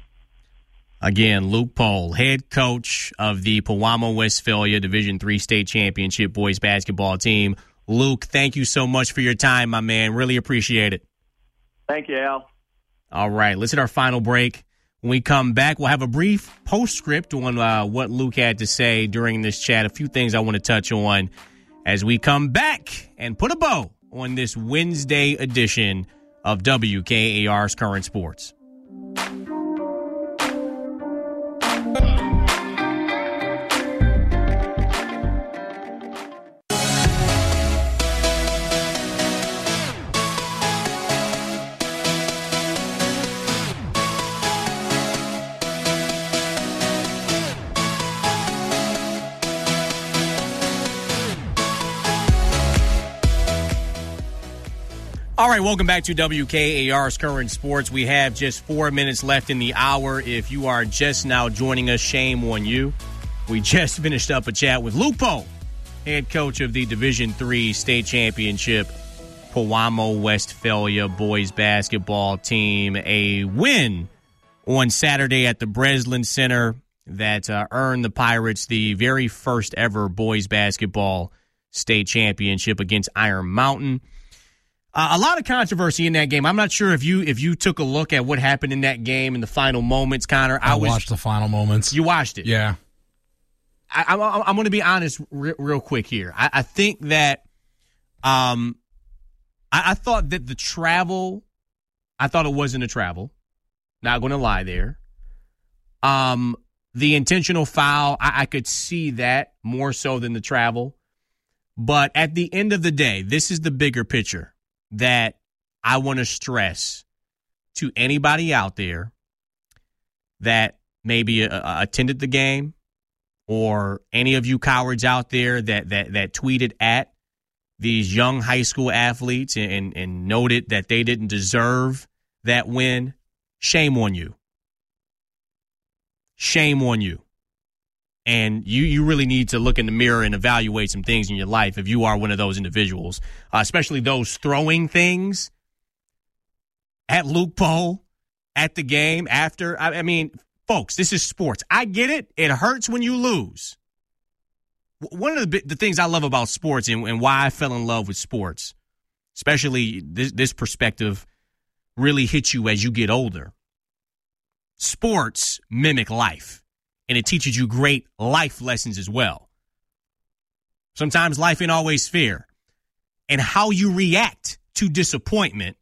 S9: Again, Luke Pohl, head coach of the Pewamo Westphalia Division three State Championship boys basketball team. Luke, thank you so much for your time, my man. Really appreciate it.
S13: Thank you, Al.
S9: All right, let's hit our final break. When we come back, we'll have a brief postscript on uh, what Luke had to say during this chat. A few things I want to touch on as we come back and put a bow on this Wednesday edition of W K A R's Current Sports. All right, welcome back to W K A R's Current Sports. We have just four minutes left in the hour. If you are just now joining us, shame on you. We just finished up a chat with Luke Pohl, head coach of the Division three State Championship Pewamo Westphalia boys basketball team. A win on Saturday at the Breslin Center that uh, earned the Pirates the very first ever boys basketball state championship against Iron Mountain. Uh, a lot of controversy in that game. I'm not sure if you if you took a look at what happened in that game in the final moments, Connor.
S12: I, I
S9: was,
S12: watched the final moments.
S9: You watched it?
S12: Yeah.
S9: I, I'm, I'm going to be honest re- real quick here. I, I think that um, I, I thought that the travel, I thought it wasn't a travel. Not going to lie there. Um, the intentional foul, I, I could see that more so than the travel. But at the end of the day, this is the bigger picture that I want to stress to anybody out there that maybe uh, attended the game, or any of you cowards out there that that that tweeted at these young high school athletes and, and, and noted that they didn't deserve that win, shame on you. Shame on you. And you, you really need to look in the mirror and evaluate some things in your life if you are one of those individuals, uh, especially those throwing things at Luke Pohl, at the game, after. I, I mean, folks, this is sports. I get it. It hurts when you lose. One of the, the things I love about sports and, and why I fell in love with sports, especially this, this perspective, really hits you as you get older. Sports mimic life, and it teaches you great life lessons as well. Sometimes life ain't always fair, and how you react to disappointment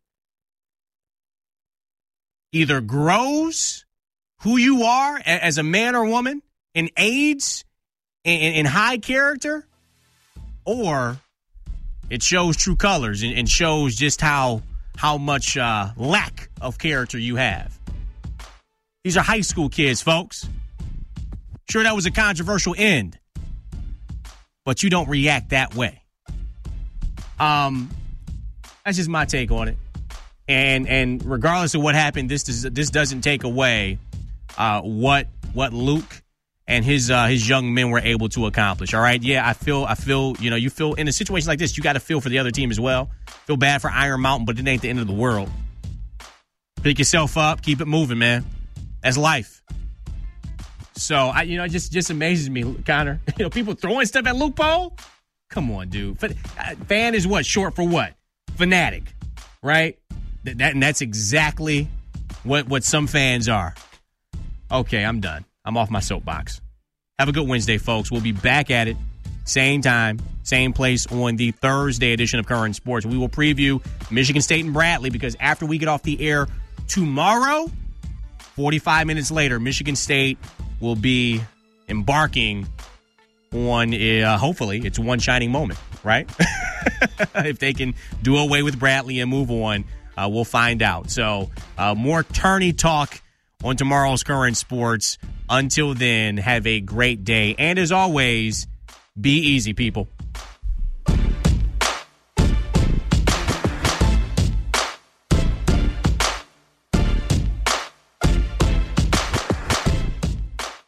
S9: either grows who you are as a man or woman and aids in, in high character, or it shows true colors and, and shows just how how much uh, lack of character you have. These are high school kids, folks. Sure, that was a controversial end, but you don't react that way. Um, that's just my take on it. And and regardless of what happened, this does, this doesn't take away uh, what what Luke and his uh, his young men were able to accomplish. All right, yeah, I feel I feel you know you feel in a situation like this, you got to feel for the other team as well. Feel bad for Iron Mountain, but it ain't the end of the world. Pick yourself up, keep it moving, man. That's life. So I, you know, it just just amazes me, Connor. You know, people throwing stuff at Luke Pohl. Come on, dude. Fan is what? Short for what? Fanatic, right? That, that and that's exactly what what some fans are. Okay, I'm done. I'm off my soapbox. Have a good Wednesday, folks. We'll be back at it, same time, same place on the Thursday edition of Current Sports. We will preview Michigan State and Bradley because after we get off the air tomorrow, forty-five minutes later, Michigan State will be embarking on, uh, hopefully, it's one shining moment, right? If they can do away with Bradley and move on, uh, we'll find out. So uh, more tourney talk on tomorrow's Current Sports. Until then, have a great day. And as always, be easy, people.